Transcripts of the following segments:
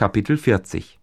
Kapitel 40.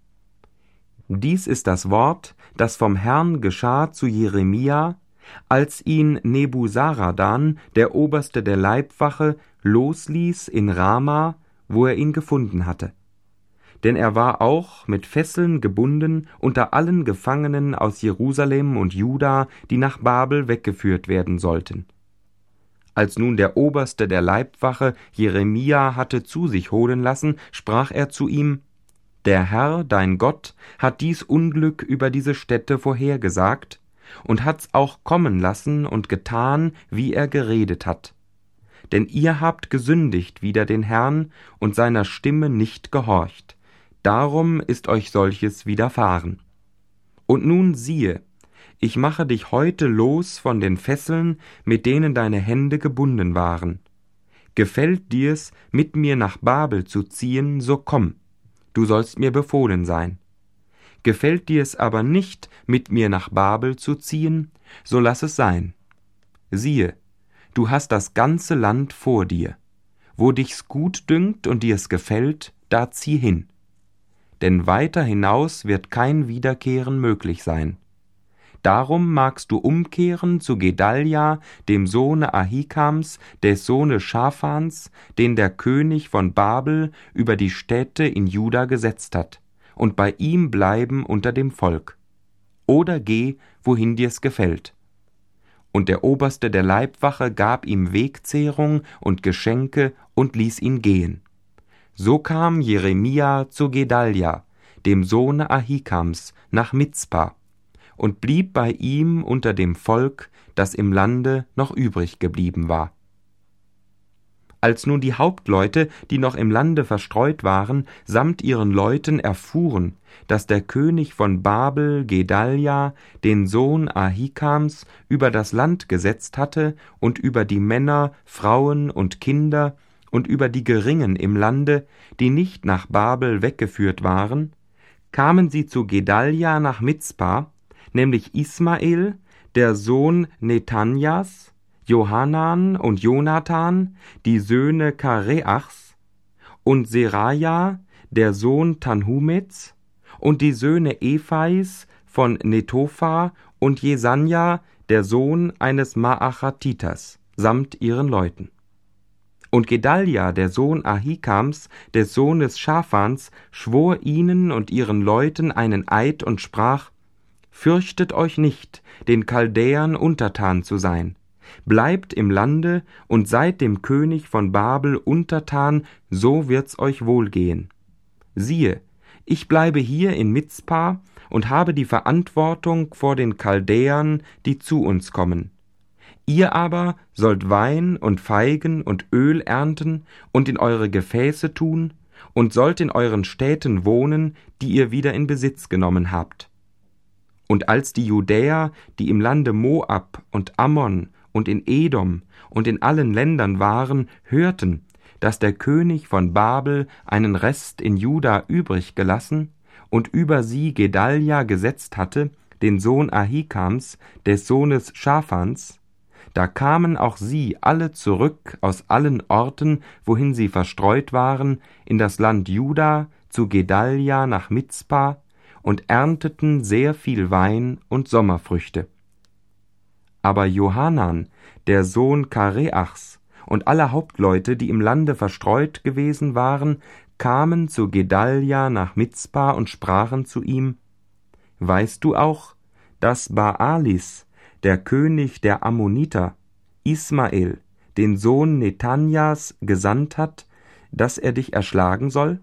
Dies ist das Wort, das vom Herrn geschah zu Jeremia, als ihn Nebuzaradan, der Oberste der Leibwache, losließ in Rama, wo er ihn gefunden hatte. Denn er war auch mit Fesseln gebunden unter allen Gefangenen aus Jerusalem und Juda, die nach Babel weggeführt werden sollten. Als nun der Oberste der Leibwache Jeremia hatte zu sich holen lassen, sprach er zu ihm: Der Herr, dein Gott, hat dies Unglück über diese Städte vorhergesagt und hat's auch kommen lassen und getan, wie er geredet hat. Denn ihr habt gesündigt wider den Herrn und seiner Stimme nicht gehorcht. Darum ist euch solches widerfahren. Und nun siehe, ich mache dich heute los von den Fesseln, mit denen deine Hände gebunden waren. Gefällt dir's, mit mir nach Babel zu ziehen, so komm, du sollst mir befohlen sein. Gefällt dir's aber nicht, mit mir nach Babel zu ziehen, so lass es sein. Siehe, du hast das ganze Land vor dir. Wo dich's gut dünkt und dir's gefällt, da zieh hin. Denn weiter hinaus wird kein Wiederkehren möglich sein. Darum magst du umkehren zu Gedalja, dem Sohne Ahikams, des Sohnes Schaphans, den der König von Babel über die Städte in Juda gesetzt hat, und bei ihm bleiben unter dem Volk. Oder geh, wohin dir's gefällt. Und der Oberste der Leibwache gab ihm Wegzehrung und Geschenke und ließ ihn gehen. So kam Jeremia zu Gedalja, dem Sohne Ahikams, nach Mizpa, und blieb bei ihm unter dem Volk, das im Lande noch übrig geblieben war. Als nun die Hauptleute, die noch im Lande verstreut waren, samt ihren Leuten erfuhren, dass der König von Babel Gedalja, den Sohn Ahikams, über das Land gesetzt hatte und über die Männer, Frauen und Kinder und über die Geringen im Lande, die nicht nach Babel weggeführt waren, kamen sie zu Gedalja nach Mizpa, nämlich Ismael, der Sohn Nethanjas, Johanan und Jonathan, die Söhne Kareachs, und Seraja, der Sohn Tanhumets, und die Söhne Ephais von Netopha und Jesanja, der Sohn eines Maachatiters, samt ihren Leuten. Und Gedalja, der Sohn Ahikams, des Sohnes Schaphans, schwor ihnen und ihren Leuten einen Eid und sprach: Fürchtet euch nicht, den Chaldäern untertan zu sein. Bleibt im Lande und seid dem König von Babel untertan, so wird's euch wohlgehen. Siehe, ich bleibe hier in Mizpa und habe die Verantwortung vor den Chaldäern, die zu uns kommen. Ihr aber sollt Wein und Feigen und Öl ernten und in eure Gefäße tun und sollt in euren Städten wohnen, die ihr wieder in Besitz genommen habt. Und als die Judäer, die im Lande Moab und Ammon und in Edom und in allen Ländern waren, hörten, dass der König von Babel einen Rest in Juda übrig gelassen und über sie Gedalja gesetzt hatte, den Sohn Ahikams, des Sohnes Schaphans, da kamen auch sie alle zurück aus allen Orten, wohin sie verstreut waren, in das Land Juda, zu Gedalja nach Mizpa, und ernteten sehr viel Wein und Sommerfrüchte. Aber Johanan, der Sohn Kareachs, und alle Hauptleute, die im Lande verstreut gewesen waren, kamen zu Gedalja nach Mizpa und sprachen zu ihm: Weißt du auch, dass Baalis, der König der Ammoniter, Ismael, den Sohn Nethanjas, gesandt hat, dass er dich erschlagen soll?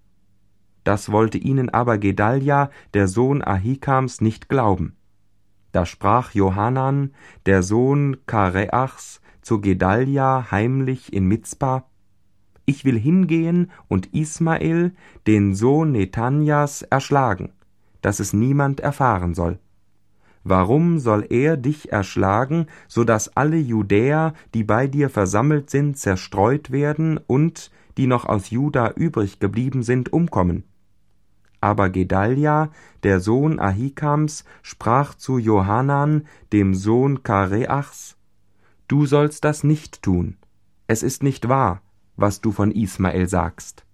Das wollte ihnen aber Gedalja, der Sohn Ahikams, nicht glauben. Da sprach Johanan, der Sohn Kareachs, zu Gedalja heimlich in Mizpa: Ich will hingehen und Ismael, den Sohn Nethanjas, erschlagen, dass es niemand erfahren soll. Warum soll er dich erschlagen, so dass alle Judäer, die bei dir versammelt sind, zerstreut werden und, die noch aus Juda übrig geblieben sind, umkommen? Aber Gedalja, der Sohn Ahikams, sprach zu Johanan, dem Sohn Kareachs: Du sollst das nicht tun. Es ist nicht wahr, was du von Ismael sagst.